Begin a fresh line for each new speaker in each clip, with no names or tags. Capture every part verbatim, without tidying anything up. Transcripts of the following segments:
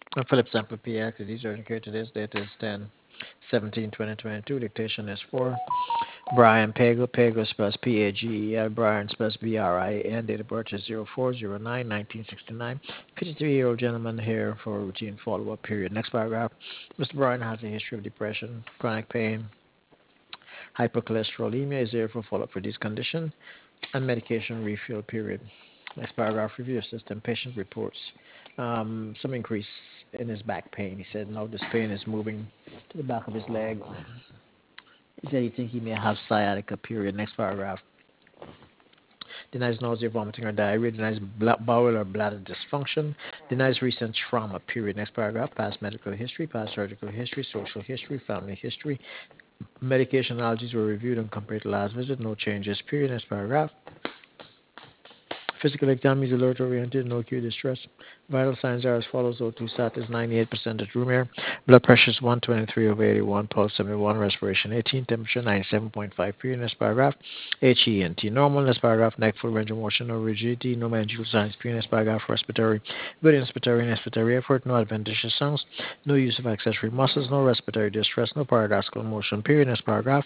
Uh, Philip Sample P X, the user indicator today's date is ten seventeen twenty twenty-two. Dictation is for Brian Pagel. Pagel spells P A G E L. Brian spells B R I A N. Date of birth is zero four zero nine nineteen sixty-nine. fifty-three-year-old gentleman here for a routine follow-up period. Next paragraph. Mister Brian has a history of depression, chronic pain, hypercholesterolemia. Is here for follow-up for this condition and medication refill period. Next paragraph, review system. Patient reports um, some increase in his back pain. He said, now this pain is moving to the back of his leg. He said he think he may have sciatica period. Next paragraph. Denies nausea, vomiting, or diarrhea. Denies bowel or bladder dysfunction. Denies recent trauma period. Next paragraph. Past medical history, past surgical history, social history, family history. Medication allergies were reviewed and compared to last visit. No changes period. Next paragraph. Physical exam is alert oriented, no acute distress. Vital signs are as follows: O two sat is ninety-eight percent at room air. Blood pressure is one twenty-three over eighty-one, pulse seventy-one, respiration eighteen, temperature ninety-seven point five period. Next paragraph. H E N T normal. Next paragraph. Neck full range of motion, no rigidity, no mandible signs period. Next paragraph. Respiratory, good inspiratory and expiratory effort, no adventitious sounds, no use of accessory muscles, no respiratory distress, no paradoxical motion period. Next paragraph.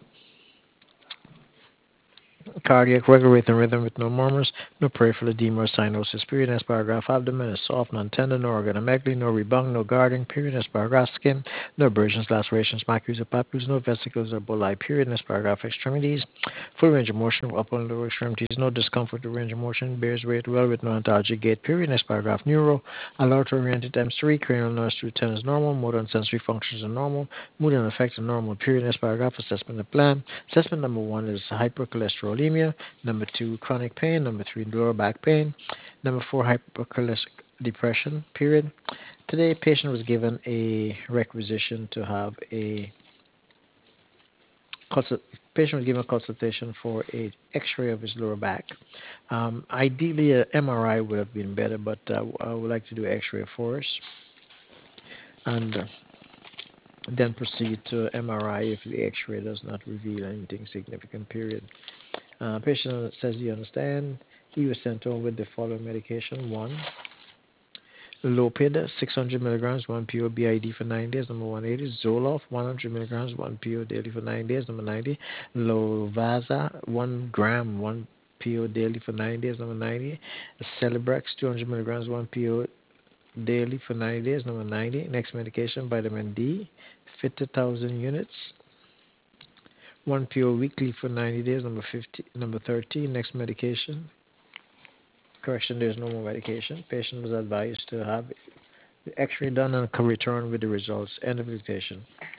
Cardiac regular rate and rhythm with no murmurs, no peripheral edema or cyanosis. Period. Next paragraph. Abdomen is soft, non-tender, no organomegaly, no rebound, no guarding. Period. Next paragraph. Skin, no abrasions, lacerations, macules or papules, no vesicles or bullae. Period. Next paragraph. Extremities, full range of motion, upper and lower extremities, no discomfort or range of motion. Bears weight well with no ontology gait. Period. Next paragraph. Neuro, alert oriented times three, cranial nerves through ten is normal, motor and sensory functions are normal, mood and affect are normal. Period. Next paragraph. Assessment of plan. Assessment number one is hypercholesterolemia. Number two, chronic pain. Number three, lower back pain. Number four, hypercholesterolemia depression. Period. Today, patient was given a requisition to have a consult. Patient was given a consultation for a X-ray of his lower back. Um, ideally, an M R I would have been better, but uh, I would like to do X-ray first, and uh, then proceed to M R I if the X-ray does not reveal anything significant. Period. Uh, patient says he understand. He was sent home with the following medication: one, Lopid, six hundred milligrams, one P O B I D for nine days. Number one eighty. Zoloft, one hundred milligrams, one P O daily for nine days. Number ninety. Lovaza, one gram, one P O daily for nine days. Number ninety. Celebrex, two hundred milligrams, one P O daily for ninety days. Number ninety. Next medication, vitamin D, fifty thousand units. one P O weekly for ninety days. Number fifty. Number thirteen. Next medication. Correction, there's no more medication. Patient was advised to have the X-ray done and can return with the results. End of dictation.